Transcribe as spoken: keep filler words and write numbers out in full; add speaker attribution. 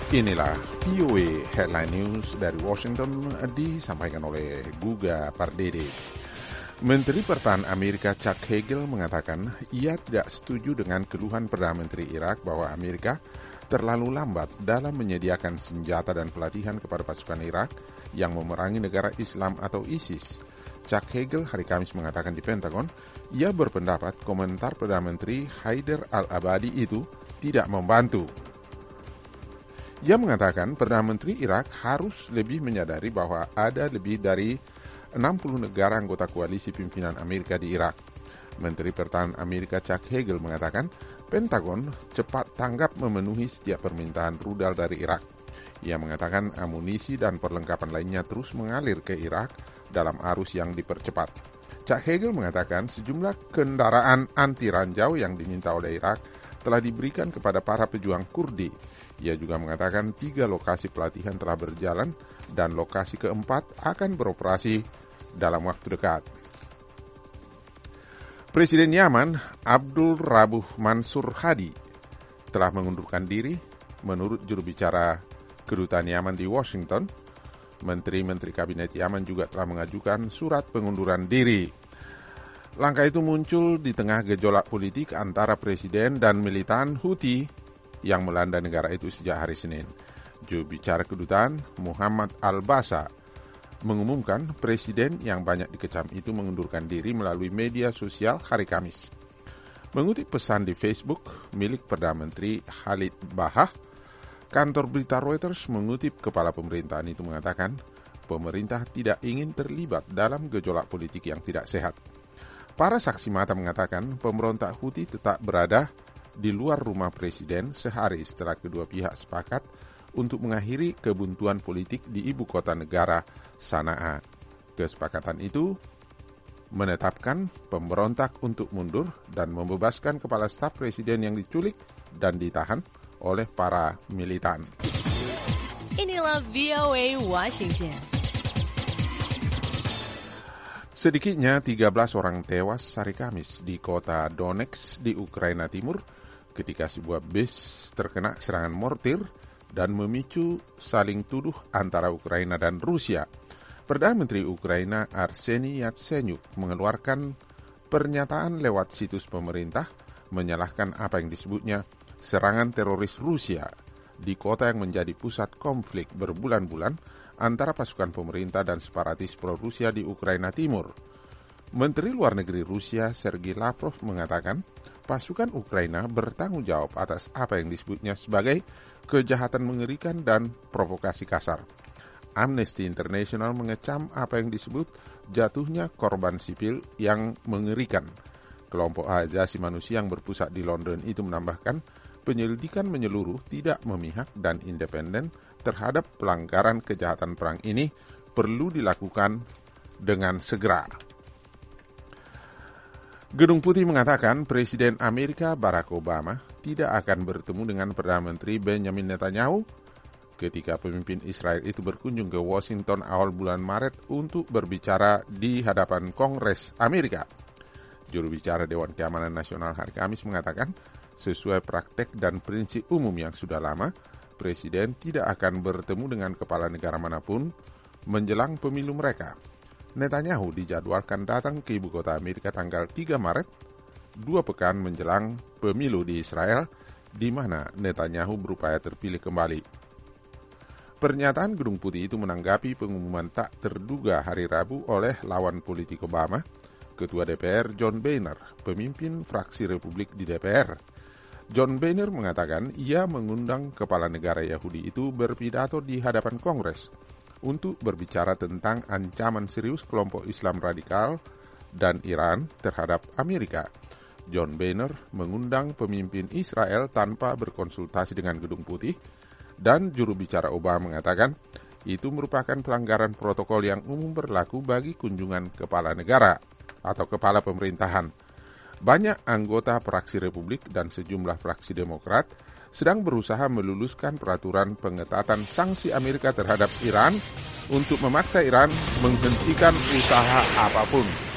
Speaker 1: Inilah V O A Headline News dari Washington disampaikan oleh Guga Pardede. Menteri Pertahanan Amerika Chuck Hagel mengatakan ia tidak setuju dengan keluhan Perdana Menteri Irak bahwa Amerika terlalu lambat dalam menyediakan senjata dan pelatihan kepada pasukan Irak yang memerangi negara Islam atau ISIS. Chuck Hagel hari Kamis mengatakan di Pentagon, ia berpendapat komentar Perdana Menteri Haider al-Abadi itu tidak membantu. Ia mengatakan Perdana Menteri Irak harus lebih menyadari bahwa ada lebih dari enam puluh negara anggota koalisi pimpinan Amerika di Irak. Menteri Pertahanan Amerika Chuck Hagel mengatakan Pentagon cepat tanggap memenuhi setiap permintaan rudal dari Irak. Ia mengatakan amunisi dan perlengkapan lainnya terus mengalir ke Irak dalam arus yang dipercepat. Chuck Hagel mengatakan sejumlah kendaraan anti ranjau yang diminta oleh Irak telah diberikan kepada para pejuang Kurdi. Ia juga mengatakan tiga lokasi pelatihan telah berjalan dan lokasi keempat akan beroperasi dalam waktu dekat. Presiden Yaman Abdul Rabuh Mansur Hadi telah mengundurkan diri menurut juru bicara Kedutaan Yaman di Washington. Menteri-menteri Kabinet Yaman juga telah mengajukan surat pengunduran diri. Langkah itu muncul di tengah gejolak politik antara presiden dan militan Houthi yang melanda negara itu sejak hari Senin. Juru bicara kedutaan Muhammad Al-Basa mengumumkan presiden yang banyak dikecam itu mengundurkan diri melalui media sosial hari Kamis. Mengutip pesan di Facebook milik Perdana Menteri Khalid Bahah, kantor berita Reuters mengutip kepala pemerintahan itu mengatakan pemerintah tidak ingin terlibat dalam gejolak politik yang tidak sehat. Para saksi mata mengatakan pemberontak Houthi tetap berada di luar rumah presiden sehari setelah kedua pihak sepakat untuk mengakhiri kebuntuan politik di ibu kota negara, Sanaa. Kesepakatan itu menetapkan pemberontak untuk mundur dan membebaskan kepala staf presiden yang diculik dan ditahan oleh para militan.
Speaker 2: Inilah V O A Washington.
Speaker 1: Sedikitnya tiga belas orang tewas hari Kamis di kota Donetsk di Ukraina Timur ketika sebuah bus terkena serangan mortir dan memicu saling tuduh antara Ukraina dan Rusia. Perdana Menteri Ukraina Arseniy Yatsenyuk mengeluarkan pernyataan lewat situs pemerintah menyalahkan apa yang disebutnya serangan teroris Rusia di kota yang menjadi pusat konflik berbulan-bulan antara pasukan pemerintah dan separatis pro-Rusia di Ukraina Timur. Menteri Luar Negeri Rusia Sergei Lavrov mengatakan pasukan Ukraina bertanggung jawab atas apa yang disebutnya sebagai kejahatan mengerikan dan provokasi kasar. Amnesty International mengecam apa yang disebut jatuhnya korban sipil yang mengerikan. Kelompok hak asasi manusia yang berpusat di London itu menambahkan penyelidikan menyeluruh tidak memihak dan independen terhadap pelanggaran kejahatan perang ini perlu dilakukan dengan segera. Gedung Putih mengatakan Presiden Amerika Barack Obama tidak akan bertemu dengan Perdana Menteri Benjamin Netanyahu ketika pemimpin Israel itu berkunjung ke Washington awal bulan Maret untuk berbicara di hadapan Kongres Amerika. Juru bicara Dewan Keamanan Nasional hari Kamis mengatakan, sesuai praktek dan prinsip umum yang sudah lama, Presiden tidak akan bertemu dengan kepala negara manapun menjelang pemilu mereka. Netanyahu dijadwalkan datang ke ibu kota Amerika tanggal tiga Maret, dua pekan menjelang pemilu di Israel, di mana Netanyahu berupaya terpilih kembali. Pernyataan Gedung Putih itu menanggapi pengumuman tak terduga hari Rabu oleh lawan politik Obama, Ketua D P R John Boehner, pemimpin fraksi Republik di D P R. John Boehner mengatakan ia mengundang kepala negara Yahudi itu berpidato di hadapan Kongres untuk berbicara tentang ancaman serius kelompok Islam radikal dan Iran terhadap Amerika. John Boehner mengundang pemimpin Israel tanpa berkonsultasi dengan Gedung Putih, dan juru bicara Obama mengatakan itu merupakan pelanggaran protokol yang umum berlaku bagi kunjungan kepala negara atau kepala pemerintahan. Banyak anggota fraksi Republik dan sejumlah fraksi Demokrat sedang berusaha meluluskan peraturan pengetatan sanksi Amerika terhadap Iran untuk memaksa Iran menghentikan usaha apapun.